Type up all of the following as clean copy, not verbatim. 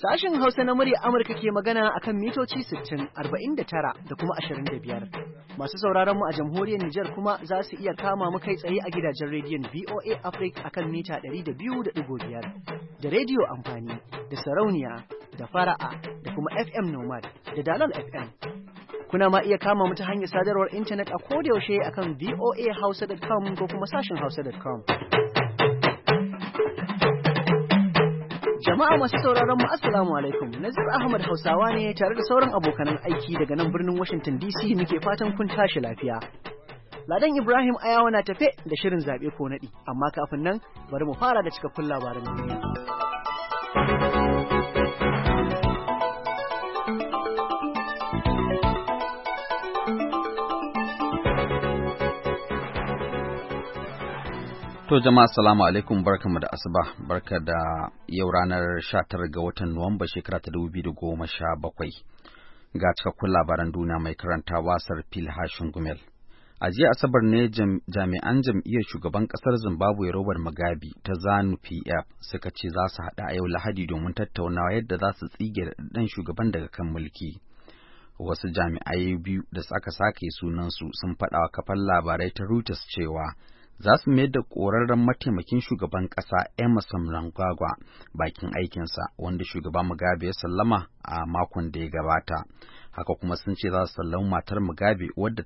Sashen Hausa na murya Amurka ke magana akan mitoci 60, 49 da kuma 25. Masu sauraron mu a jamhuriyar Nijar kuma za su iya kama mu kai tsaye a gidajen rediyon VOA Africa akan mita 200.5 da rediyo amfani da sarauniya da fara'a da kuma FM Nomad da Dalal FM. Kuna ma iya kama mu ta hanyar sadarwar intanet a kodayaushe akan voahausa.com ko kuma sashen hausa.com. Jama'a masu sauraron mu assalamu alaikum. Nazir Ahmad Hausawa ne tare da sauran abokanan aiki daga nan birnin Washington DC muke fatan kun tashi lafiya. Ladan Ibrahim Ayawa na tafe da shirin zabe ko nadi, amma kafin nan bari mu fara da cikakkun labaran duniya. To jama'a assalamu alaikum, barkamu da asuba, barka da yau ranar 19 ga watan Nuwamba shekara ta 2017. Ga cikakkun labaran duniya mai karantawa Sarfil Hashin Gumel. A jiya Asabar ne jami'an jam'iyyar shugaban kasar Zimbabwe Robert Mugabe ta ZANU-PF suka ce za su haɗa a yau Lahadi domin tattaunawa yadda za su tsige ɗan shugaban daga kan mulki. Wasu jami'ai biyu da aka sake sunansu sun faɗa wa kafar labarai ta Reuters cewa za su mayar da ƙorarren mataimakin shugaban ƙasa Emmerson Mnangagwa bakin aikinsa wanda shugaba Mugabe ya sallama a makon da ya gabata. Haka kuma sun ce za su sallama matar Mugabe wadda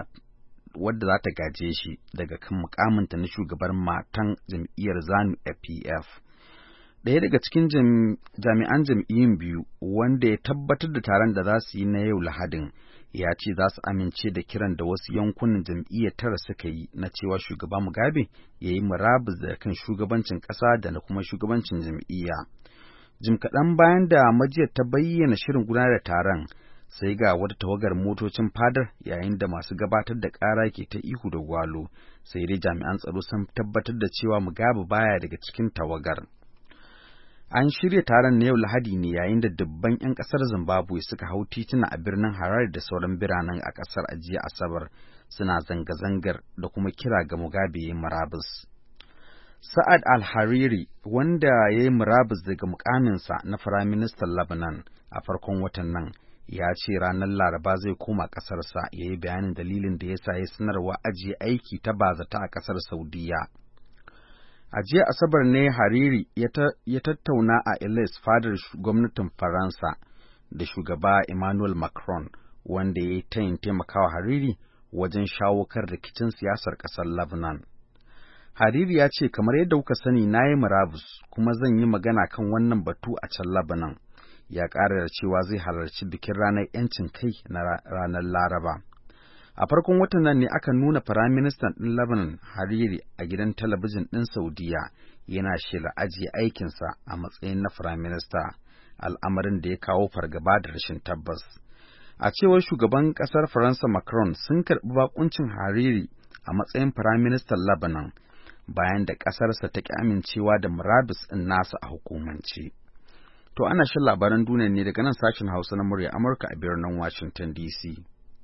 za ta gaje shi daga kan mukaminta na shugabar matan jam'iyyar ZANU-PF. Ɗaya daga cikin jami'an jam'iyyun biyu wanda ya tabbatar da taron da za su yi na yau Lahadin ya ce za su amince da kiran da wasu yankunan jam'iyyar tara suka yi na cewa shugaba Mugabe ya yi murabus da kan shugabancin ƙasa da na kuma shugabancin jam'iyya. Jim kaɗan bayan da majiyar ta bayyana shirin gudanar da taron, sai ga wata tawagar motocin fadar yayin da masu gabatar da ƙara ke ta ihu da gwalo, sai dai jami'an tsaro sun tabbatar da cewa Mugabe baya daga cikin tawagar. An shirya taron na yau Lahadi ne yayin da dubban 'yan ƙasar Zimbabwe suka hau tituna a birnin Harare da sauran biranen a ƙasar a jiya Asabar, suna zanga-zangar da kuma kira ga Mugabe ya yi murabus. Sa'ad al-Hariri, wanda ya yi murabus daga mukaminsa na Firaministan Lebanon a farkon watan nan, ya ce ranar Laraba zai koma ƙasarsa ya yi bayanin dalilin da ya sa ya sanarwa ajiye aiki ta bazata a ƙasar Saudiyya. A jiya Asabar ne Hariri ya tattauna a Ellis fadar gwamnatin Faransa da shugaba Emmanuel Macron, wanda ya yi tayin taimakawa Hariri wajen shawo kan rikicin siyasar ƙasar Lebanon. Hariri ya ce, kamar yadda kuka sani na yi murabus kuma zan yi magana kan wannan batu a can Lebanon. Ya ƙara da cewa zai halarci bikin ranar 'yancin kai na ranar Laraba. A farkon watan nan ne aka nuna Firaministan ɗin Lebanon Hariri a gidan talabijin ɗin Saudiya yana shela ajiye aikinsa a matsayin na Firaminista, al'amarin da ya kawo fargaba da rashin tabbas. A cewar shugaban ƙasar Faransa Macron sun karɓi bakuncin Hariri a matsayin Firaministan Lebanon bayan da ƙasarsa ta ƙi amincewa da murabus ɗin nasa a hukumance. To ana shan labaran duniya ne daga nan sashen Hausa na murya Amurka a birnin Washington DC.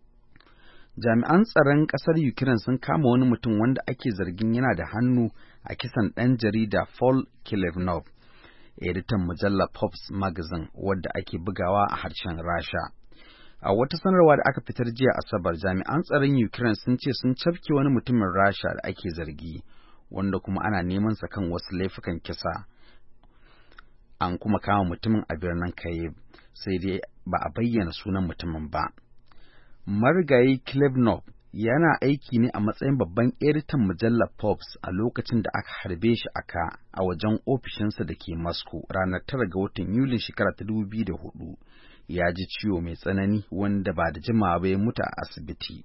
Jami'an tsaron ƙasar Ukraine sun kama wani mutum wanda ake zargin yana da hannu a kisan ɗan jarida Paul Kilevnov, editan mujallar Forbes magazine wadda ake bugawa a harshen Rasha. A wata sanarwa da aka fitar jiya Asabar, jami'an tsaron Ukraine sun ce sun cafke wani mutumin Rasha da ake zargi, wanda kuma ana neman sa kan wasu laifukan kisa. An kuma kama mutumin a birnin Kyiv, sai dai ba a bayyana sunan mutumin ba. Marigayi Kilevnov yana aiki ne a matsayin babban editan mujallar Forbes a lokacin da aka harbe shi a wajen ofishinsa da ke Moscow ranar 9 ga watan Yulin shekara ta 2004. Ya ji ciwo mai tsanani wanda ba da jimawa ba ya mutu a asibiti.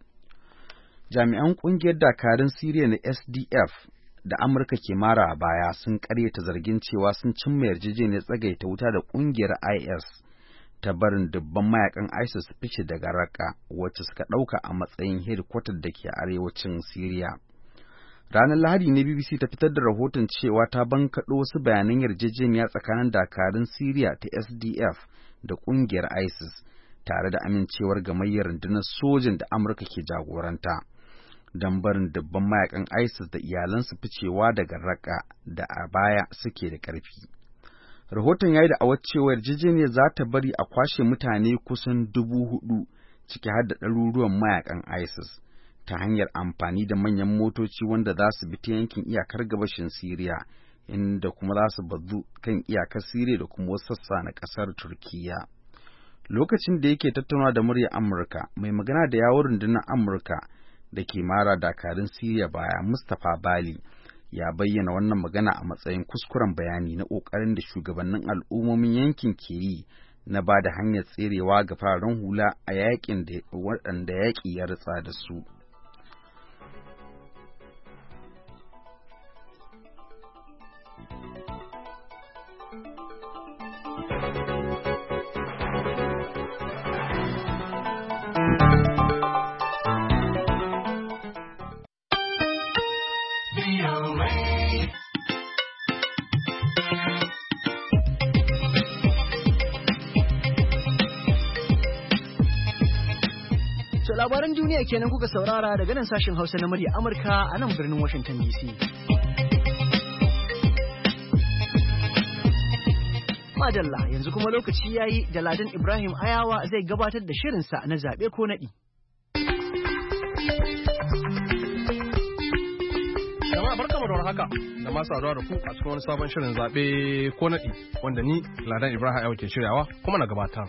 Jami'an ƙungiyar dakarun Siriya na SDF da Amurka ke mara a baya sun ƙaryata zargin cewa sun cimma yarjejeniyar tsagaita wuta da ƙungiyar IS ta barin dubban mayakan ISIS su fice daga Raqqa, wacce suka ɗauka a matsayin hedikwatar da ke arewacin Siriya. Ranar Lahadi ne BBC ta fitar da rahoton cewa ta bankaɗo wasu bayanan yarjejeniya tsakanin dakarun Siriya ta SDF da ƙungiyar ISIS, tare da amincewar gamayyar rundunar sojin da Amurka ke jagoranta, don barin dubban mayakan ISIS da iyalansu ficewa daga Raqqa da a baya suke da ƙarfi. Rahoton ya yi da cewa yarjejeniyar za ta bari a kwashe mutane kusan 4,000 ciki har da ɗaruruwan mayakan ISIS ta hanyar amfani da manyan motoci wanda za su bi ta yankin iyakar gabashin Siriya, inda kuma za su bazu kan iyakar Siriya da kuma wasu sassa na ƙasar Turkiyya. Lokacin da yake tattaunawa da muryar Amurka, mai magana da yawun rundunar Amurka da ke mara dakarun Siriya baya, Mustapha Bali, ya bayyana wannan magana a matsayin kuskuren bayani na ƙoƙarin da shugabannin al'ummomin yankin ke yi na ba da hanyar tserewa ga fararen hula a yaƙin da waɗanda yaƙi ya ritsa da su. Labaran duniya kenan kuka saurara daga nan sashen Hausa na murya Amurka a nan birnin Washington DC. Madalla, yanzu kuma lokaci yayi da Ladan Ibrahim Ayawa zai gabatar da shirinsa na zaɓe ko naɗi. Jama'a barkamu da warhaka da masu saduwa da ku a cikin wani sabon shirin zaɓe ko naɗi wanda ni Ladan Ibrahim Ayawa ke shiryawa kuma na gabatar.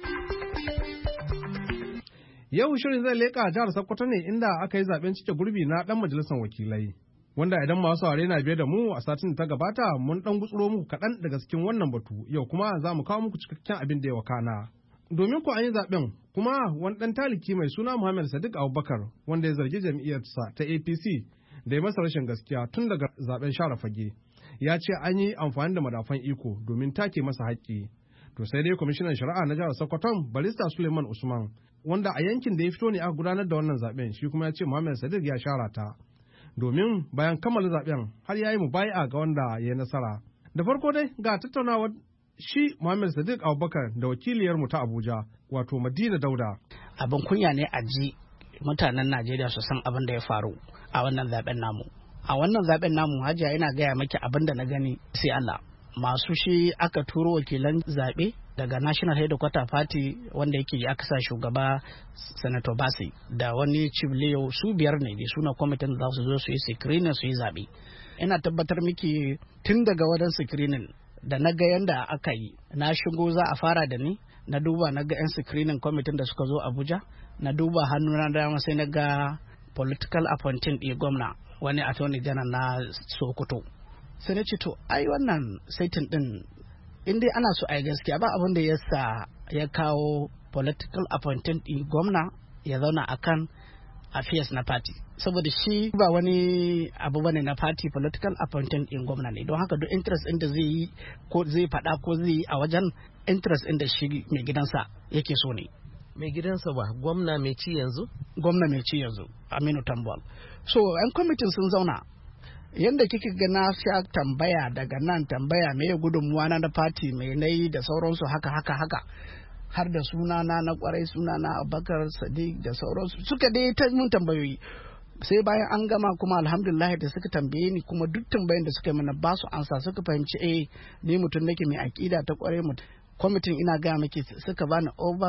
Yau shirin zai leƙa jihar Sokoto ne inda aka yi zaben cike gurbi na ɗan majalisar wakilai. Wanda idan masu saurare na biye da mu a satin da ta gabata mun ɗan gutsuro muku kaɗan daga cikin wannan batu, yau kuma za mu kawo muku cikakken abin da ya wakana. Domin ku an yi zaben kuma wani ɗan taliki mai suna Muhammad Sadiq Abubakar wanda ya zargi jam'iyyarsa ta APC da ya masa rashin gaskiya tun daga zaben share fage. Ya ce an yi amfani da madafan iko domin take masa haƙƙi. To sai dai kwamishinan shari'a na jihar Sokoto Barista Suleiman Usman wanda a yankin da ya fito ne aka gudanar da wannan zaben shi kuma ya ce Muhammad Sadiq ya shara ta domin bayan kammala zaben har ya yi mubai'a ga wanda ya yi nasara. Da farko dai ga tattaunawar shi Muhammad Sadiq Abubakar da wakiliyar mu ta Abuja wato Madina Dauda. Abin kunya ne a ji mutanen Najeriya su san abin da ya faru a wannan zaben namu. A wannan zaben namu Hajiya yana gaya maki abin da na gani sai Allah. Masu shi aka turo wakilan zaɓe daga National Headquarter Party wanda yake aka sa shugaba Senator Basi da wani Chief Leo su biyar ne da suna kwamitin za su zo su yi screening su yi zaɓe. Ina tabbatar miki tun daga wajen screening da na ga yanda aka yi na shigo za a fara da ni na duba na ga 'yan screening kwamitin da suka zo Abuja na duba hannu na dama sai na ga political appointing ɗi gwamna wani attorney general na Sokoto. Sai na ce to ai wannan saitin din in dai ana so a yi gaskiya ba abin da ya sa ya kawo political appointed din gwamna ya zauna akan affairs na party saboda shi ba wani abu bane na party, political appointed din gwamna ne don haka duk interest din da zai yi ko zai faɗa ko zai yi a wajen interest din da shi mai gidansa yake so ne. Mai gidansa ba gwamna mai ci yanzu? Gwamna mai ci yanzu Aminu Tambuwal. So 'yan kwamitin sun zauna yanda kike ga na sha tambaya daga nan tambaya me gudunmuwa na party mai nayi da sauransu haka har da sunana na kwarai sunana Abubakar Sadiq da sauransu suka dai ta mun tambayoyi sai bayan an gama kuma alhamdulillah da suka tambaye ni kuma duk tambayoyin da suka yi mana ba su ansa suka fahimci ni mutum nake mai akida ta kwarai mutum kwamitin ina gaya miki suka bani over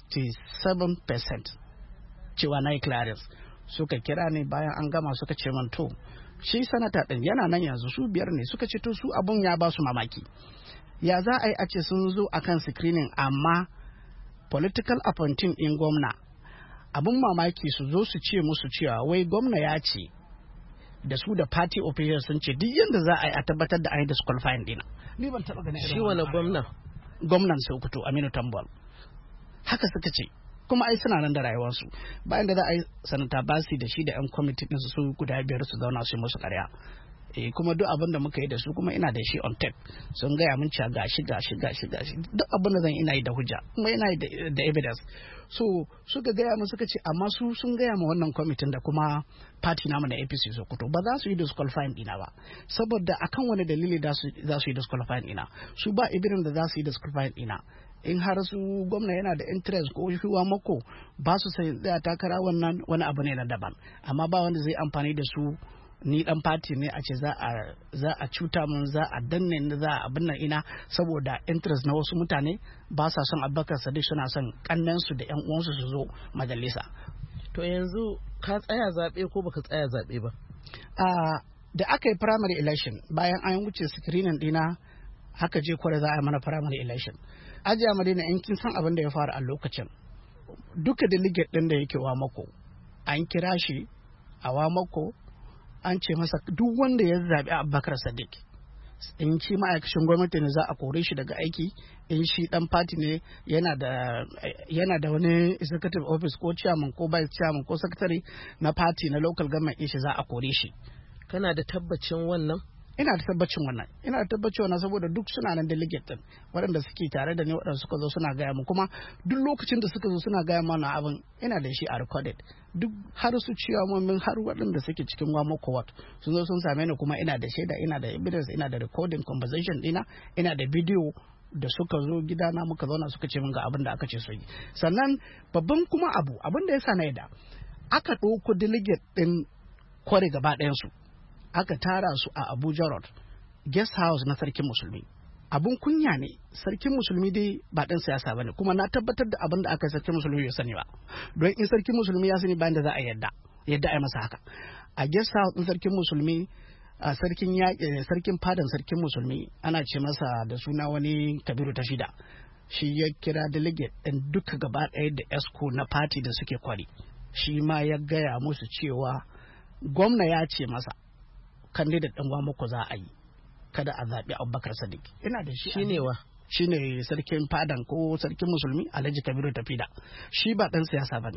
67% cewa na yi clearance suka kira ni bayan an gama suka ce man to shi sanata ɗin yana nan yanzu su biyar ne suka ce to su abun ya ba su mamaki ya za a yi a ce sun zo akan screening amma political appointing in gwamna abun mamaki su zo su ce musu cewa wai gwamna ya ce da su da party officials sun ce duk yadda za a yi a tabbatar da an yi disqualifying dina ni ban taba ganin shi wani gwamnan Sokoto Aminu Tambuwal haka suka ce kuma ai suna nan da rayuwarsu bayan da za a yi sanata Basi da shi da yan kwamitin su guda biyar su zauna su musu ƙarya kuma duk abin da muka yi da su kuma ina da shi on tape sun gaya mun cewa gashi duk abin da zan ina yi da hujja kuma ina yi da evidence so suka gaya mun suka ce amma su sun gaya ma wannan kwamitin da kuma party namu na APC Sokoto ba za su yi disqualifying dina ba saboda akan wani dalili za su yi disqualifying dina su ba evidence da za su yi disqualifying dina in har su gwamna yana da interest ko shuwa mako ba su sai tsaya takara wannan wani abu ne na daban amma ba wanda zai amfani da su ni dan fati ne a ce za a cuta mun, za a danne ni, za a abin nan ina saboda interest na wasu mutane ba sa son Abubakar Sadiq, suna son kannansu da yan uwansu su zo majalisa. To yanzu ka tsaya zaɓe ko baka tsaya zaɓe ba? Da aka yi primary election bayan an wuce screening dina haka je kware za a yi mana primary election. Ajiya Madina, in kin san abin da ya faru a lokacin, duka delegate din da yake Wamako an kira shi a Wamako, an ce masa duk wanda ya zaɓi Abubakar Sadiq, in shi ma'aikacin gwamnati ne za a kore shi daga aiki, in shi dan party ne yana da wani executive office ko chairman ko vice chairman ko secretary na party na local government shi za a kore shi. Kana da tabbacin wannan? Ina da tabbacin wannan saboda duk suna nan delegate din waɗanda suke tare da ni, waɗanda suka zo suna gaya mu, kuma duk lokacin da suka zo suna gaya mana abin ina da shi a recorded, duk har su ciyamomin har waɗanda suke cikin Wamako Ward sun zo sun same ni, kuma ina da shaida, ina da evidence, ina da recording conversation dina, ina da video da suka zo gidana muka zauna suka ce min ga abin da aka ce su yi. Sannan babban kuma abin da ya sa na yadda aka ɗauko delegate din Kware gaba ɗayansu aka tara su a Abuja Road guest house na sarkin musulmi. Abun kunya ne, sarkin musulmi dai ba ɗan siyasa ba ne, kuma na tabbatar da abin da aka yi sarkin musulmi bai sani ba, don in sarkin musulmi ya sani bayan da za a yadda a yi masa haka. A guest house ɗin sarkin musulmi, a sarkin fadan sarkin musulmi ana ce masa da suna wani Kabiru Tafida, shi ya kira delegate ɗin duka gaba ɗaya da esco na party da suke Kwari, shi ma ya gaya musu cewa gwamna ya ce masa candidate ɗin Wamako za a yi, kada a zaɓi Abubakar Sadiq. Ina da shi. Shine wa? Shine sarkin fadan ko sarkin musulmi Alhaji Kabiru Tafida. Shi ba ɗan siyasa bane.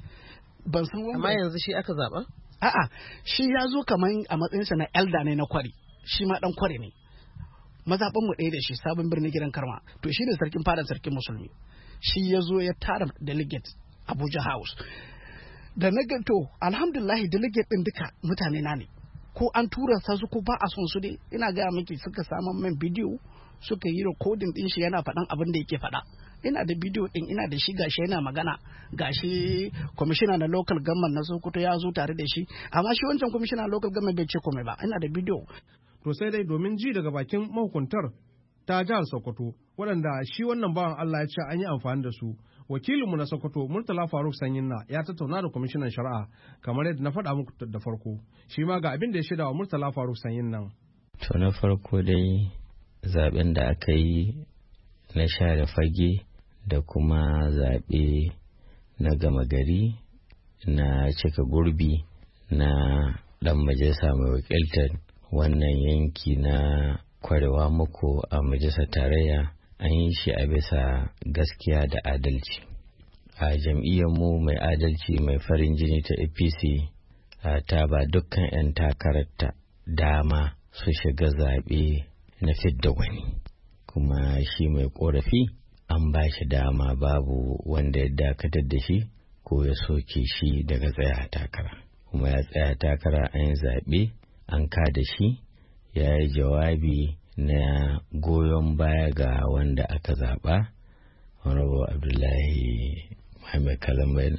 Ban san wanda. Amma yanzu shi aka zaɓa? A'a, shi ya zo kaman a matsayinsa na elder ne na Kwari. Shi ma ɗan Kwari ne. Mazaɓan mu ɗaya da shi, Sabon Birnin Gidan Karma. To shi ne sarkin fadan sarkin musulmi. Shi ya zo ya tara delegate Abuja House. Da na ga to alhamdulillah delegate ɗin duka mutane na ne. Ko an tura sa su ko ba a son su dai, ina gaya miki suka samu min bidiyo, suka yi recording din shi yana faɗan abin da yake faɗa. Ina da bidiyo din, ina da shi gashi yana magana, gashi commissioner na local government na Sokoto ya zo tare da shi, amma shi wancan commissioner local government bai ce komai ba. Ina da bidiyo. To sai dai domin ji daga bakin mahukuntar ta jihar Sokoto, waɗanda shi wannan bawan Allah ya ce an yi amfani da su. Wakilinmu na Sokoto, Murtala Faruk Sanyinna, ya tattauna da kwamishinan shari'a kamar yadda na faɗa muku da farko. Shi ma ga abin da ya shaida wa Murtala Faruk Sanyinna. To na farko dai zaben da aka yi na share fage da kuma zaɓe na gama gari na cika gurbi na ɗan majalisa mai wakiltar wannan yanki na Kwarewa muku a majalisar tarayya, an yi shi a bisa gaskiya da adalci. A jam'iyyarmu mai adalci mai farin jini ta APC ta ba dukkan 'yan takararta dama su shiga zaɓe na fidda gwani, kuma shi mai ƙorafi an ba shi dama, babu wanda ya dakatar da shi ko ya soke shi daga tsaya takara. Kuma ya tsaya takara, an yi zaɓe, an kada shi, ya yi jawabi na goyon baya ga wanda aka zaɓa, Honorable Abdullahi Muhammad Kalambain,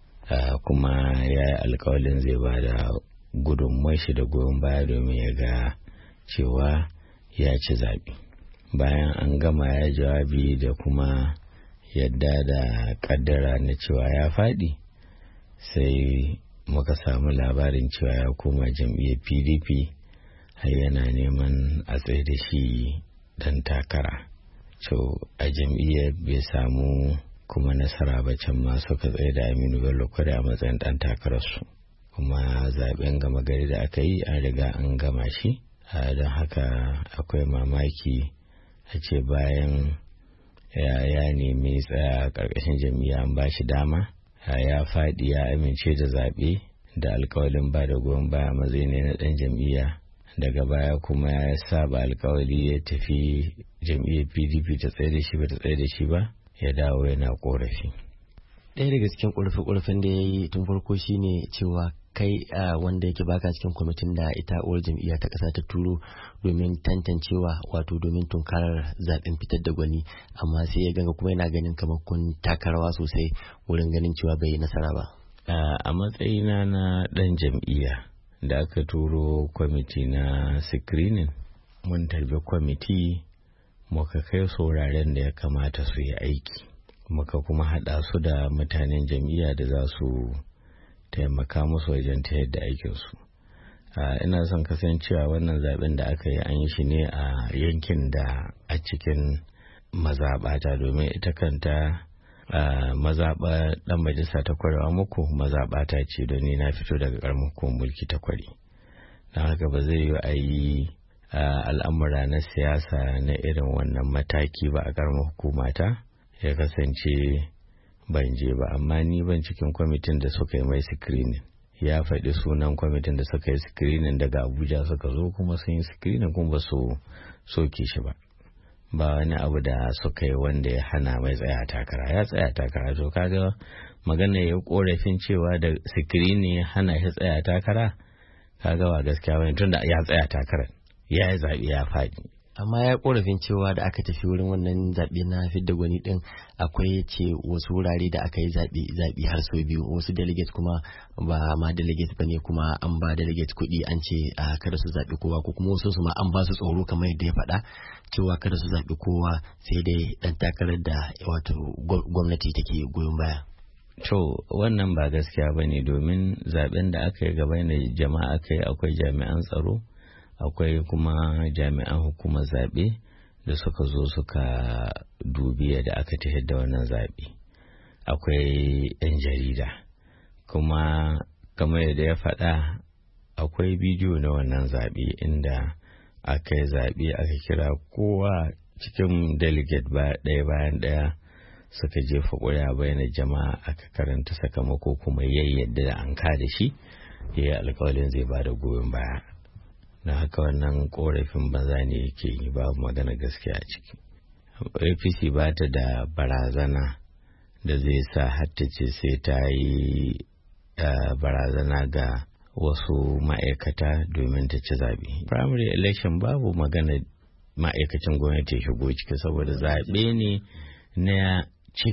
kuma ya yi alkawalin zai ba da gudunmuwar shi da goyon baya domin ya ga cewa ya ci zaɓe. Bayan an gama ya jawabi da kuma yadda da ƙaddara na cewa ya faɗi, sai muka samu labarin cewa ya koma jam'iyyar PDP har yana neman a tsaye da shi dan takara. So a jam'iyyar bai samu kuma nasara ba, can ma suka tsaye da Aminu Bello Kwari a matsayin dan takararsu. Kuma zaben gama gari da aka yi an riga an gama shi, don haka akwai mamaki a ce bayan ya nemi tsaya ƙarƙashin jam'iyya an ba shi dama, ya faɗi ya amince da zaɓe da alkawalin ba da goyon baya matsayi ne na ɗan jam'iyya. Daga baya kuma ya saba alkawali ya tafi jam'iyyar PDP ta tsaye da shi ba ta tsaye da shi ba, ya dawo yana korafi. Ɗaya daga cikin ƙorafe-ƙorafen da ya yi tun farko shine cewa kai wanda yake baka cikin kwamitin da ita uwar jam'iyya ta ƙasa ta turo domin tantancewa, wato domin tunkarar zaɓen fitar da gwani, amma sai ya ganga kuma yana ganin kamar kun takarawa sosai wurin ganin cewa bai yi nasara ba. A matsayina na ɗan jam'iyya da aka turo kwamiti na screening mun tarbi kwamiti muka kai su wuraren da ya kamata su yi aiki, muka kuma haɗa su da mutanen jam'iyya da za su taimaka musu wajen ta yadda aikinsu. Ina son kasancewa wannan zaben da aka yi an yi shi ne a yankin da a cikin mazaɓata, domin ita kanta mazaɓa ɗan majalisa ta kwarewa muku mazaɓata ce, don ni na fito daga ƙaramin hukumar mulki ta kwari. Don haka ba zai yi a yi al'amura na siyasa na irin wannan mataki ba a ƙaramin hukumata ya kasance ban je ba, amma ni ban cikin kwamitin da suka yi mai screening. Ya faɗi sunan kwamitin da suka yi screening daga Abuja suka zo kuma sun yi screening kuma ba su soke shi ba. Ba wani abu da suka yi wanda ya hana mai tsaya takara, ya tsaya takara. To kaga magana ya korafin cewa da screening ya hana shi tsaya takara, kaga ba gaskiya bane, tunda ya tsaya takara ya yi zaɓe ya faɗi. Amma ya korafin cewa da aka tafi wurin wannan zaɓe na fidda gwani ɗin akwai ce wasu wurare da aka yi zaɓe har sau biyu, wasu delegate kuma ba ma delegate ba ne, kuma an ba delegate kuɗi an ce kada su zaɓi kowa, ko kuma wasu su ma an ba su tsoro kamar yadda ya faɗa cewa kada su zaɓi kowa sai dai ɗan takarar da wato gwamnati take goyon baya. To wannan ba gaskiya ba ne, domin zaɓen da aka yi gaba da jama'a aka yi, akwai jami'an tsaro, akwai kuma jami'an hukumar zaɓe da suka zo suka dubi yadda aka tafiyar da wannan zaɓe. Akwai 'yan jarida kuma kamar yadda ya faɗa akwai bidiyo na wannan zaɓe inda aka yi zaɓe aka kira kowa cikin delegate ɗaya bayan ɗaya suka jefa ƙuri'a bayan jama'a, aka karanta sakamako kuma yadda da an kada shi ya yi alƙawarin zai ba da goyon baya. Na haka wannan korafin banza ne yake yi, babu magana gaskiya a ciki. APC ba ta da barazana da zai sa hatta ce sai ta yi barazana ga wasu ma'aikata domin ta ci zaɓe. Primary election babu magana ma'aikacin gwamnati ya shigo ciki, saboda zaɓe ne na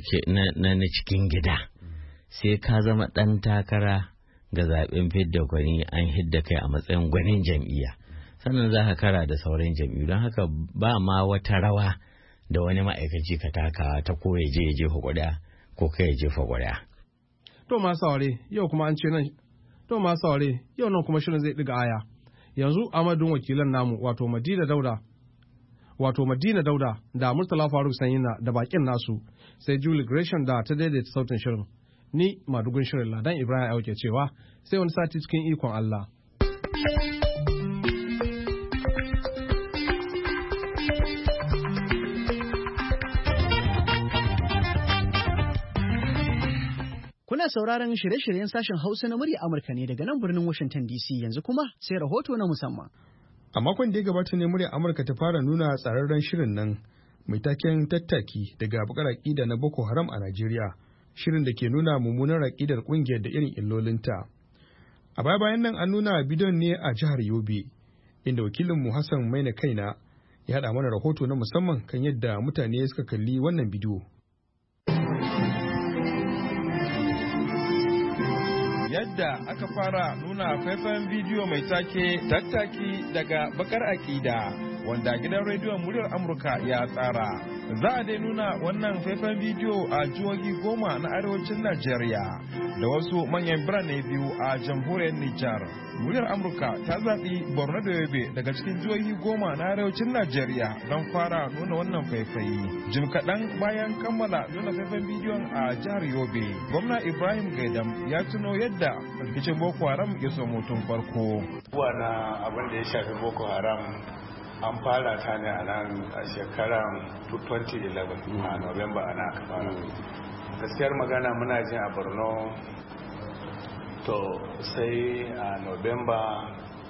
cikin gida. Sai ka zama ɗan takara ga zaɓen fidda gwani, an hidda kai a matsayin gwanin jam'iyya, sannan za ka kara da sauran jam'iyyu. Don haka ba ma wata rawa da wani ma'aikaci ka taka ta ko ya je ya jefa ƙuri'a ko kai ya jefa ƙuri'a. To masu saurare yau kuma an ce nan, to masu saurare yau nan kuma shirin zai ɗiga aya. Yanzu amadun wakilan namu wato Madina Dauda da Murtala Faruk Sanyina da bakin nasu, sai Julie Gresham da ta daidaita sautin shirin. Ni madugun shirin Ladan Ibrahim Auke cewa sai wani sati cikin ikon Allah. Kuna sauraron shirye-shiryen sashen Hausa na murya Amurka ne daga nan birnin Washington DC, yanzu kuma sai rahoto na musamman. A makon da ya gabata ne murya Amurka ta fara nuna tsararren shirin nan mai taken tattaki daga bakar aƙida na Boko Haram a Najeriya, shirin da ke nuna mummunar aƙidar ƙungiyar da irin illolinta. A baya-bayan nan an nuna bidiyon ne a jihar Yobe, inda wakilinmu Hassan Maina Kaina ya haɗa mana rahoto na musamman kan yadda mutane suka kalli wannan bidiyo. Yadda aka fara nuna faifan bidiyo mai take tattaki daga bakar akida wanda gidan rediyon muryar Amurka ya tsara. Za a dai nuna wannan faifan bidiyo a jihohi 10 na arewacin Najeriya da wasu manyan birane 2 a jamhuriyar Nijar. Muryar Amurka ta zaɓi Borno da Yobe daga cikin jihohi 10 na arewacin Najeriya don fara nuna wannan faifai. Jim kaɗan bayan kammala nuna faifan bidiyon a jihar Yobe, gwamna Ibrahim Gaidam ya tuno yadda rikicin Boko Haram ya somo tun farko. Wana abin da ya shafi Boko Haram an fara ta ne a nan a shekarar 2011 a Nuwamba ana aka fara. Gaskiyar magana muna jin a Borno, to sai a Nuwamba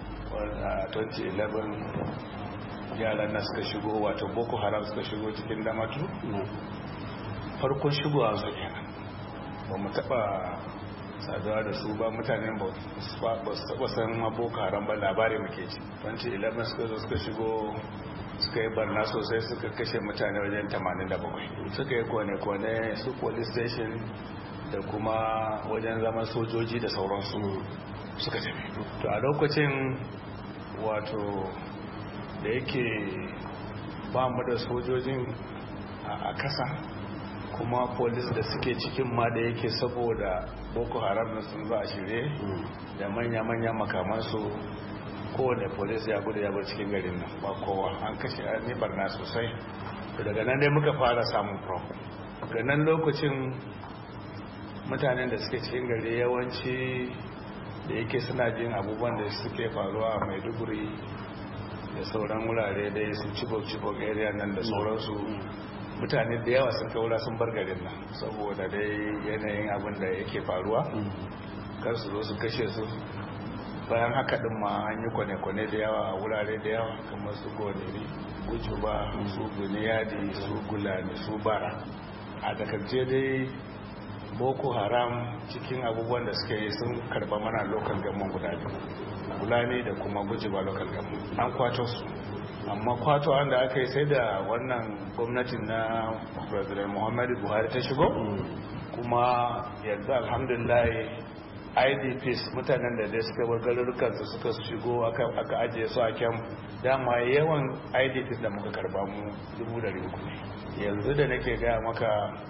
2011 yaran na suka shigo, wato Boko Haram suka shigo cikin Damatu. Farkon shigowa su kenan ba mu taba saduwa da su ba, mutanen ba su taba san Boko Haram ba, labari muke ci. 2011 suka zo suka shigo suka yi barna sosai, suka kashe mutane wajen 87, suka yi kone-kone su police station da kuma wajen zaman sojoji da sauransu. suka tafi. To a lokacin wato da yake ba mu da sojojin a kasa kuma polis da suke cikin ma da yake saboda boko haram na sun za a shirye da manya-manya makamansu, kowane polis ya gudu ya bar cikin garin nan ba kowa, an kashe an yi barna sosai. To daga nan dai muka fara samun problem. Daga nan lokacin mutanen da suke cikin gari yawanci da yake suna jin abubuwan da suke faruwa a Maiduguri da sauran wurare dai su Chibok area nan da sauransu, mutane da yawa sun kaura sun bar garin nan saboda dai yanayin abin da yake faruwa, kar su zo su kashe su. Bayan haka din ma an yi kwane-kwane da yawa a wurare da yawa kamar su Goniri, Gujuba, su Buniyadi, su Gulani, su Bara. A takaice dai Boko Haram cikin abubuwan da suka yi sun karba mana local government guda biyu, Gulani da kuma Gujuba local government. An kwato su, amma kwato wanda aka yi sai da wannan gwamnatin na President Muhammadu Buhari ta shigo, kuma yanzu alhamdulillah IDPs mutanen da dai suka bar garurukansu suka shigo aka ajiye su a kyam, dama yawan IDPs da muka karba mu 300 ne. Yanzu da nake gaya maka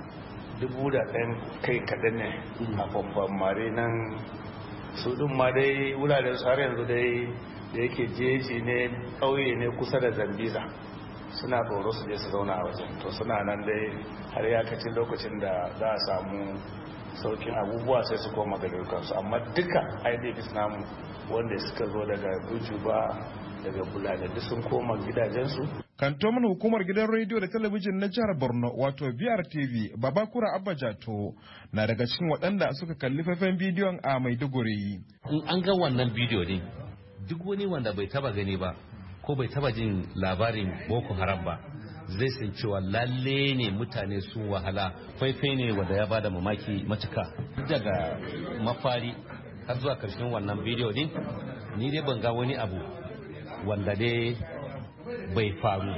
1,000 kai kaɗan ne a famfan mare nan, su ɗin ma dai wuraren su har yanzu dai da yake jeji ne, ƙauye ne kusa da Zambiza, suna tsoro su je su zauna a wajen. To suna nan dai har yakacin lokacin da za a samu saukin abubuwa sai su koma garurukansu, amma duka IDPs namu wanda suka zo daga Gujuba daga Bulani sun koma gidajensu. Kantomin hukumar gidan rediyo da talabijin na jihar Borno wato BRTV Babakura Abba Jato na daga cikin waɗanda suka kalli faifan bidiyon a Maiduguri. In an ga wannan bidiyo ne, duk wani wanda bai taba gani ba ko bai taba jin labarin Boko Haram ba zai san cewa lalle ne mutane sun wahala. Faifai ne wanda ya bada mamaki matuka daga mafari har zuwa karshen wannan bidiyo din. Ni dai ban ga wani abu wanda dai bai faru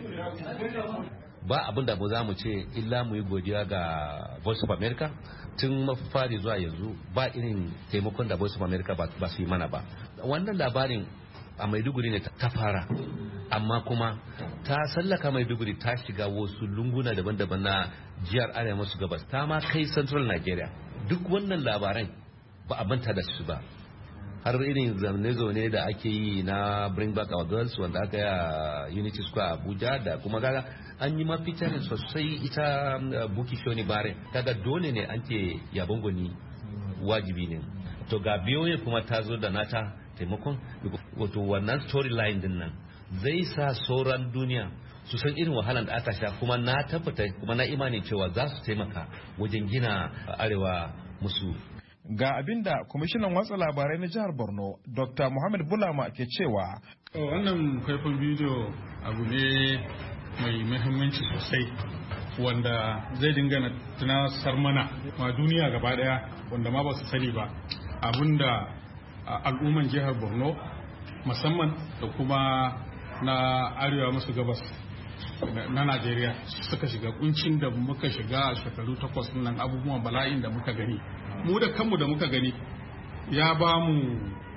ba abin da za mu ce illa mu yi godiya ga Voice of America. Tun mafari zuwa yanzu ba irin taimakon da Voice of America ba su yi mana ba. Wannan labarin a Maiduguri ne ta fara, amma kuma ta sallaka Maiduguri ta shiga wasu lunguna daban-daban na jihar arewa masu gabas, ta ma kai Central Nigeria. Duk wannan labaran ba a manta da su ba, har irin zaune-zaune da ake yi na Bring Back Our Girls wanda aka yi a Unity Square Abuja, da kuma gaga an yi mafitarin sosai ita Buki Shoni Bare. Kaga dole ne an ke yabon gwani wajibi ne. To ga biyoyi kuma ta zo da nata taimakon, wato wannan storyline din nan zai sa sauran duniya su san irin wahalan da aka sha, kuma na tabbata kuma na imani cewa za su taimaka wajen gina arewa musu. Ga abinda kwamishinan watsa labarai na jihar Borno Dr. Muhammad Bulama ke cewa wannan faifan bidiyo abu ne mai muhimmanci sosai wanda zai dinga tunasar mana ma duniya gaba daya wanda ma ba su sani ba abinda al'umman jihar Borno musamman da kuma na arewa masu gabas na Najeriya suka shiga kuncin da muka shiga a shekaru 8 nan, abubuwan bala'in da muka gani mu da kanmu da muka gani ya ba mu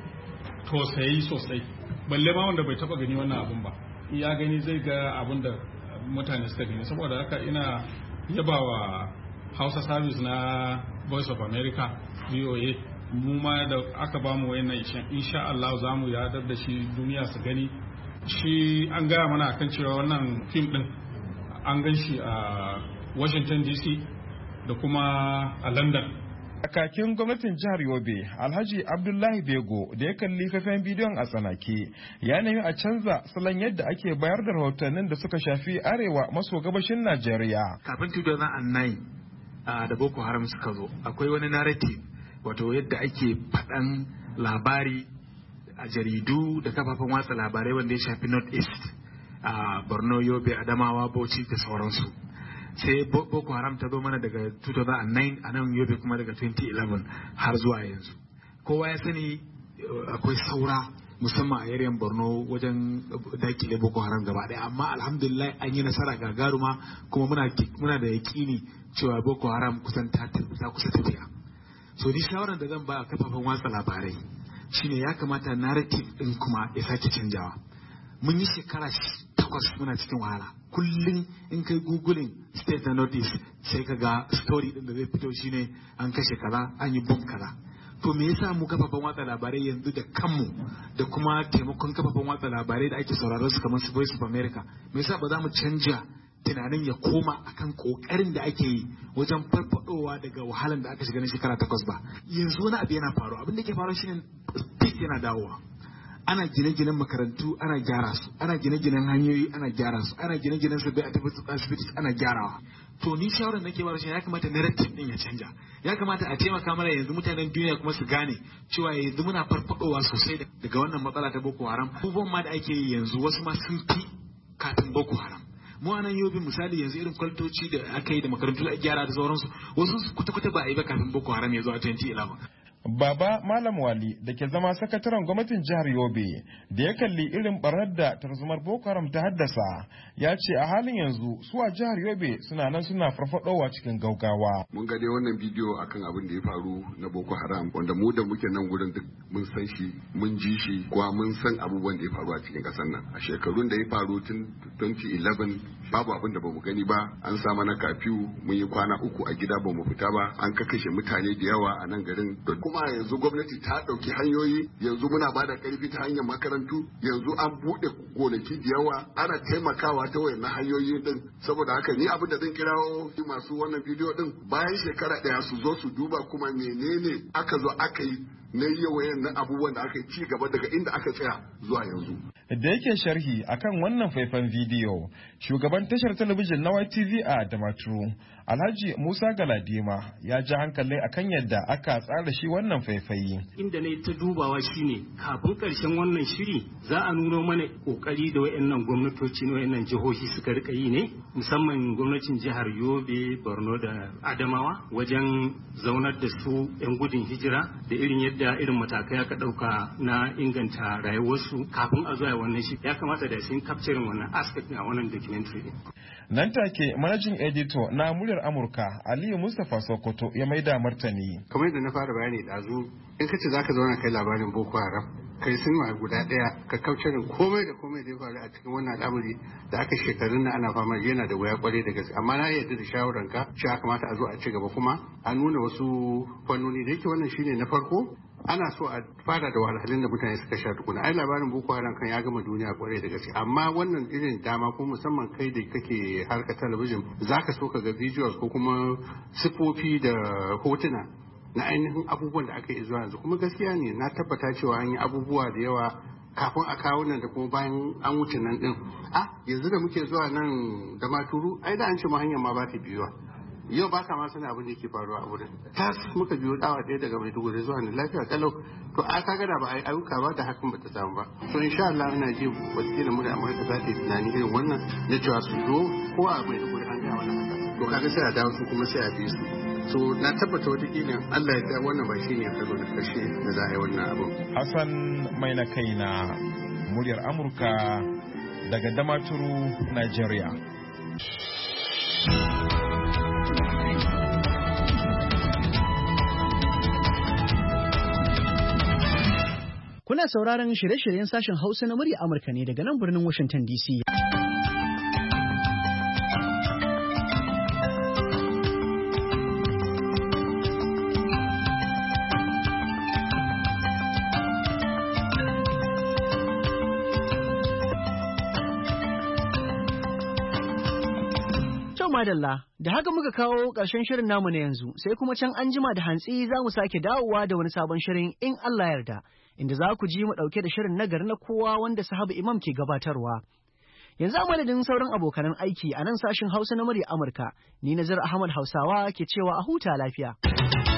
tausayi sosai, balle ma wanda bai taba gani wannan abun ba ya gani zai ga abun da mutane suka gani. Saboda haka ina yabawa Hausa Service na Voice of America VOA, mu ma da aka ba mu wayannan insha Allah za mu yadar da shi duniya su gani. Shi an gaya mana akan cewa wannan fim din an gan shi a Washington DC da kuma a London. Kakakin gwamnatin jihar Yobe Alhaji Abdullahi Bego da ya kalli faifan bidiyon a tsanake ya nemi a canza salon yadda ake bayar da rahotannin da suka shafi arewa maso gabashin Najeriya. Kafin 2009 da Boko Haram suka zo akwai wani narrative, wato yadda ake faɗan labari a jaridu da kafafen watsa labarai wanda ya shafi North East a Borno, Yobe, Adamawa, Bauchi da sauransu. Sai Boko Haram ta zo mana daga 2009 a nan Yobe kuma daga 2011 har zuwa yanzu. Kowa ya sani akwai saura musamman a yaren Borno wajen dakile Boko Haram gaba ɗaya, amma alhamdulillah an yi nasara gagaruma kuma muna da yaƙini cewa Boko Haram kusan ta kusa tafiya. So ni shawarar da zan ba a kafafen watsa labarai shine ya kamata narrative din kuma ya sake canjawa. Mun yi shekara 8 muna cikin wahala. Kullum in kai googling state na notice sai ka ga story din da zai fito shine an kashe kaza, an yi bom kaza. To me yasa mu kafafen watsa labarai yanzu da kanmu da kuma taimakon kafafen watsa labarai da ake sauraron su kamar su Voice of America, me yasa ba za mu canja tunanin ya koma akan kokarin da ake yi wajen farfadowa daga wahalan da aka shiga na shekara 8 ba? Yanzu wani abu yana faruwa, abin da ke faruwa shine peak yana dawowa. Ana gine-ginen makarantu ana gyara su, ana gine-ginen hanyoyi ana gyara su, ana gine-ginen sabbin asibiti ana gyarawa. To ni shawarar nake ba shi ya kamata narrative din ya canja. Ya kamata a taimaka mana yanzu mutanen duniya kuma su gane cewa yanzu muna farfadowa sosai daga wannan matsala ta Boko Haram. Abubuwan ma da ake yi yanzu wasu ma sun fi kafin Boko Haram. Mu a nan Yobe misali yanzu irin kwaltoci da aka yi da makarantu da gyara da sauransu wasu kwata-kwata ba a yi ba kafin Boko Haram ya zo a 2011. Baba Malam Wali da ke zama sakataren gwamnatin jihar Yobe da ya kalli irin barnar da tarzomar Boko Haram ta haddasa ya ce a halin yanzu su a jihar Yobe suna nan suna farfadowa cikin gaugawa. Mun ga dai wannan bidiyo akan abin da ya faru na Boko Haram wanda mu da muke nan gurin duk mun san shi, mun ji shi, kuma mun san abubuwan da ya faru a cikin kasar nan. A shekarun da ya faru tun 2011 babu abin da bamu gani ba, an sa mana kafiyu, mun yi kwana 3 a gida bamu fita ba, an kakashe mutane da yawa a nan garin. Kuma yanzu gwamnati ta ɗauki hanyoyi, yanzu muna ba da ƙarfi ta hanyar makarantu, yanzu an buɗe gonaki da yawa, ana taimakawa ta wayannan hanyoyi din. Saboda haka ni abin da zan kirawo masu wannan bidiyo din bayan shekara 1 su zo su duba kuma menene aka zo aka yi na yi wayannan abubuwan da aka yi ci gaba daga inda aka tsaya zuwa yanzu. Da yake sharhi akan wannan faifan bidiyo, shugaban tashar talabijin na YTV a Damaturu, Alhaji Musa Galadima ya ji hankali akan yadda aka tsara shi wannan faifayi. Inda ne ta dubawa shine kafin karshen wannan shiri za a nuno mana kokari da wayannan gwamnatoci na wayannan jihohi suka rika yi ne, musamman gwamnatin jihar Yobe, Borno da Adamawa wajen zaunar da su 'yan gudun hijira da irin yadda irin matakai aka dauka na inganta rayuwarsu kafin a zuwa wannan shi. Ya kamata da sun capturing wannan aspect a wannan documentary. Nan take managing editor na muryar Amurka Aliyu Mustapha Sokoto ya maida martani. Kamar yadda na fara bayani ɗazu, in kace zaka zauna kai labarin Boko Haram, kai sinima guda ɗaya ka kaucerin komai da komai da ya faru a cikin wannan al'amari da aka shekarun na ana fama yana da waya kwarai da gaske. Amma na yarda da shawaranka cewa kamata a zo a ci gaba kuma a nuna wasu fannoni da yake wannan shine na farko. Ana so a fara da wahalhalun da mutane suka sha tukuna. Ai labarin Boko Haram kan ya gama duniya kwarai da gaske. Amma wannan irin dama ko musamman kai da kake harkar talabijin zaka so ka ga visuals ko kuma sifofi da hotuna na ainihin abubuwan da aka yi zuwa yanzu. Kuma gaskiya ne na tabbata cewa an yi abubuwa da yawa kafin a kawo nan da kuma bayan an wuce nan din. Yanzu da muke zuwa nan da Maturu ai da an ce mu hanyar ma ba ta biyuwa. Yau ba ka ma sani abin da yake faruwa a wurin. Tas muka biyo dawa ɗaya daga Maiduguri zuwa ne lafiya kalau. To a kaga da ba a yi ayyuka ba da hakan ba ta samu ba. So insha Allah ina ji wata mu da Amurka za ta yi tunani irin wannan na cewa su zo ko a Maiduguri an gaya wannan haka. To kaga sai a dawo su kuma sai a bi su. So na tabbata wata kila Allah ya ta wannan ba shine karo da karshe da za a yi wannan abin. Hassan mai na kaina muryar Amurka daga Damaturu, Nigeria. Kuna sauraron shirye-shiryen sashen Hausa na murya Amurka ne daga nan birnin Washington DC. Madalla, da haka muka kawo ƙarshen shirin namu na yanzu, sai kuma can an jima da hantsi za mu sake dawowa da wani sabon shirin in Allah yarda, inda za ku ji mu ɗauke da shirin nagari na kowa wanda Sahabu Imam ke gabatarwa. Yanzu a madadin sauran abokanan aiki a nan sashin Hausa na murya Amurka, ni Nazir Ahmad Hausawa ke cewa a huta lafiya.